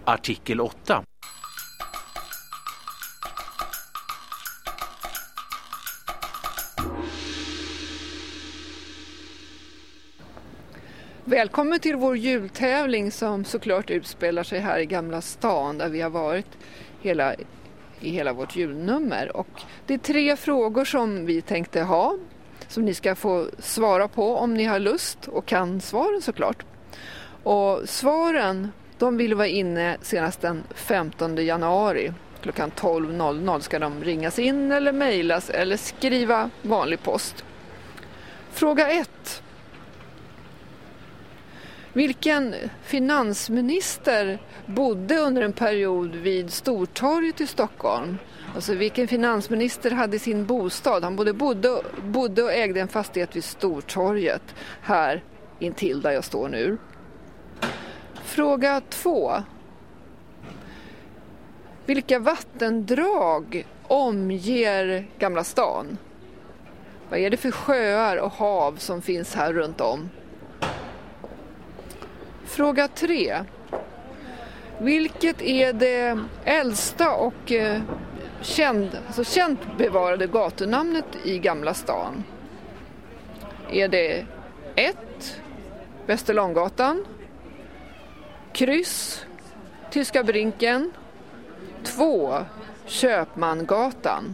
artikel 8. Välkommen till vår jultävling som såklart utspelar sig här i Gamla stan där vi har varit i hela vårt julnummer. Och det är 3 frågor som vi tänkte ha som ni ska få svara på om ni har lust och kan svaren såklart. Och svaren, de vill vara inne senast den 15 januari. Klockan 12.00 ska de ringas in eller mejlas eller skriva vanlig post. Fråga 1. Vilken finansminister bodde under en period vid Stortorget i Stockholm? Alltså vilken finansminister hade sin bostad? Han bodde och ägde en fastighet vid Stortorget här intill där jag står nu. Fråga 2. Vilka vattendrag omger Gamla stan? Vad är det för sjöar och hav som finns här runt om? Fråga 3. Vilket är det äldsta och känt bevarade gatunamnet i Gamla stan? Är det 1. Västerlånggatan, kryss, Tyska Brinken, 2. Köpmangatan?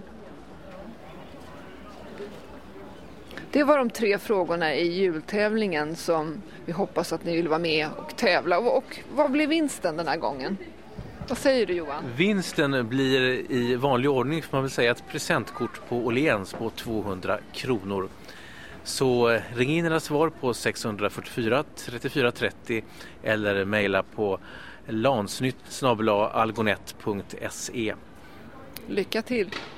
Det var de 3 frågorna i jultävlingen som vi hoppas att ni vill vara med och tävla. Och vad blir vinsten den här gången? Vad säger du, Johan? Vinsten blir i vanlig ordning, får man väl säga, ett presentkort på Åhléns på 200 kronor. Så ring in era svar på 644 34 30 eller mejla på lansnytt@algonet.se. Lycka till!